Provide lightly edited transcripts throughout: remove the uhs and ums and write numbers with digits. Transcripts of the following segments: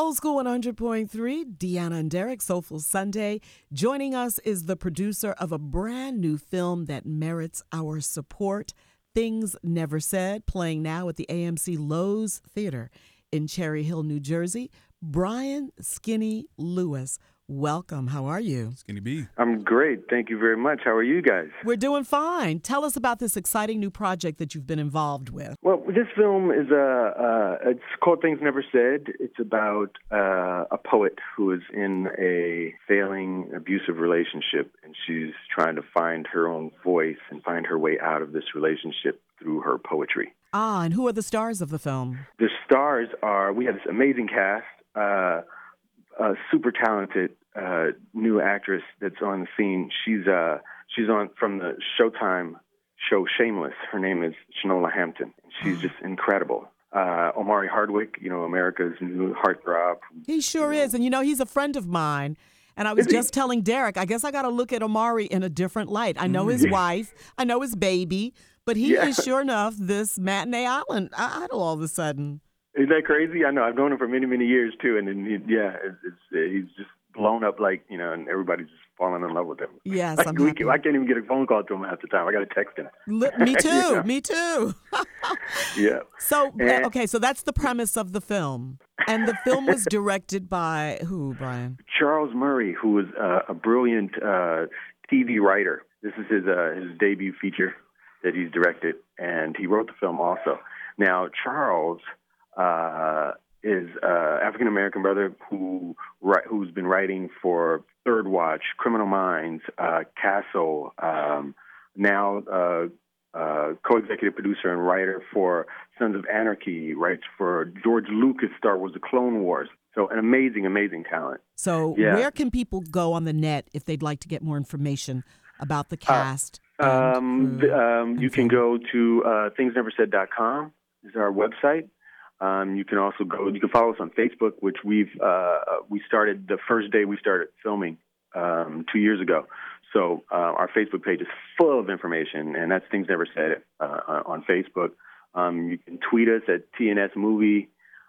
Old School 100.3, Deanna and Derek, Soulful Sunday. Joining us is the producer of a brand new film that merits our support, Things Never Said, playing now at the AMC Loews Theater in Cherry Hill, New Jersey. Brian Skinny Lewis, welcome. How are you? Skinny B. I'm great. Thank you very much. How are you guys? We're doing fine. Tell us about this exciting new project that you've been involved with. Well, this film is it's called Things Never Said. It's about a poet who is in a failing, abusive relationship, and she's trying to find her own voice and find her way out of this relationship through her poetry. Ah, and who are the stars of the film? The stars are, we have this amazing cast, a super talented new actress that's on the scene. She's on from the Showtime show Shameless. Her name is Shanola Hampton. She's just incredible. Omari Hardwick, America's new heartthrob. He sure is. And, he's a friend of mine. And I was just telling Derek, I guess I got to look at Omari in a different light. I know his wife. I know his baby. But he is sure enough this Matinee Island idol all of a sudden. Isn't that crazy? I know. I've known him for many, many years, too. And then, he's just blown up and everybody's just falling in love with him. Yes, I can't even get a phone call to him half the time. I got to text him. Me too. Me too. Yeah. So, so that's the premise of the film. And the film was directed by who, Brian? Charles Murray, who is a brilliant TV writer. This is his debut feature that he's directed, and he wrote the film also. Now, Charles is an African-American brother who's been writing for Third Watch, Criminal Minds, Castle, now co-executive producer and writer for Sons of Anarchy, writes for George Lucas' Star Wars: The Clone Wars. So an amazing, amazing talent. So where can people go on the net if they'd like to get more information about the cast? You can go to thingsneversaid.com is our website. You can also you can follow us on Facebook, which we started the first day we started filming 2 years ago. So our Facebook page is full of information, and that's Things Never Said on Facebook. You can tweet us at TNS Movie,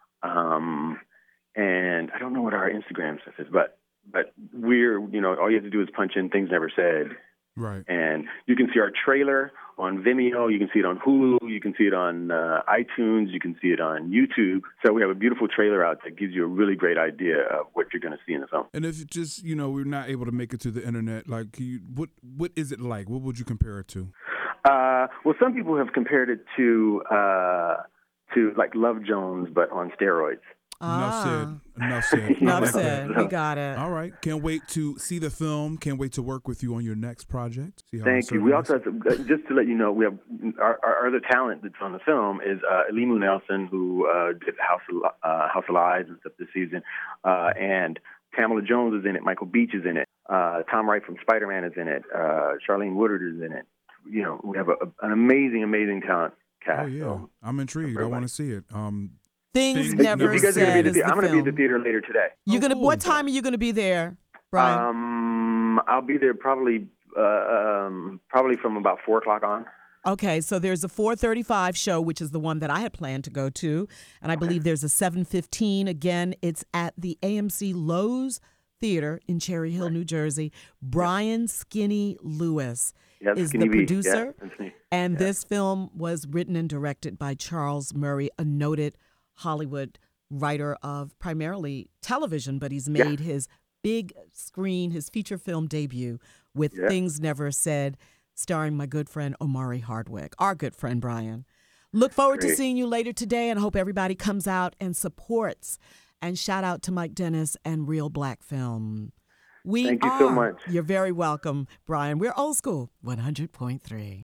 and I don't know what our Instagram stuff is, but we're all you have to do is punch in Things Never Said. Right. And you can see our trailer on Vimeo. You can see it on Hulu. You can see it on iTunes. You can see it on YouTube. So we have a beautiful trailer out that gives you a really great idea of what you're going to see in the film. And if just, we're not able to make it to the internet, like, what is it like? What would you compare it to? Well, some people have compared it to like Love Jones, but on steroids. Enough said. Enough said. We got it. All right. Can't wait to see the film. Can't wait to work with you on your next project. Thank you. We also have just to let you know, we have our other talent that's on the film is Elimu Nelson, who did House of Lies and stuff this season, and Pamela Jones is in it. Michael Beach is in it. Tom Wright from Spider-Man is in it. Charlene Woodard is in it. We have an amazing, amazing talent cast. Oh yeah, so I'm intrigued. I want to see it. Things Never Said is the film. I'm going to be at the theater later today. What time are you going to be there, Brian? I'll be there probably from about 4 o'clock on. Okay, so there's a 4:35 show, which is the one that I had planned to go to, and I believe there's a 7:15. Again, it's at the AMC Loews Theater in Cherry Hill, New Jersey. Brian Skinny Lewis is the producer, and this film was written and directed by Charles Murray, a noted Hollywood writer of primarily television, but he's made his big screen, his feature film debut with Things Never Said, starring my good friend Omari Hardwick, our good friend Brian. Look forward to seeing you later today, and I hope everybody comes out and supports. And shout out to Mike Dennis and Real Black Film. Thank you so much. You're very welcome, Brian. We're Old School 100.3.